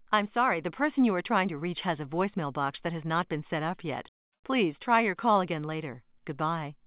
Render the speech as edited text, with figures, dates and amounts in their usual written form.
I'm sorry, the person you are trying to reach has a voicemail box that has not been set up yet. Please try your call again later. Goodbye.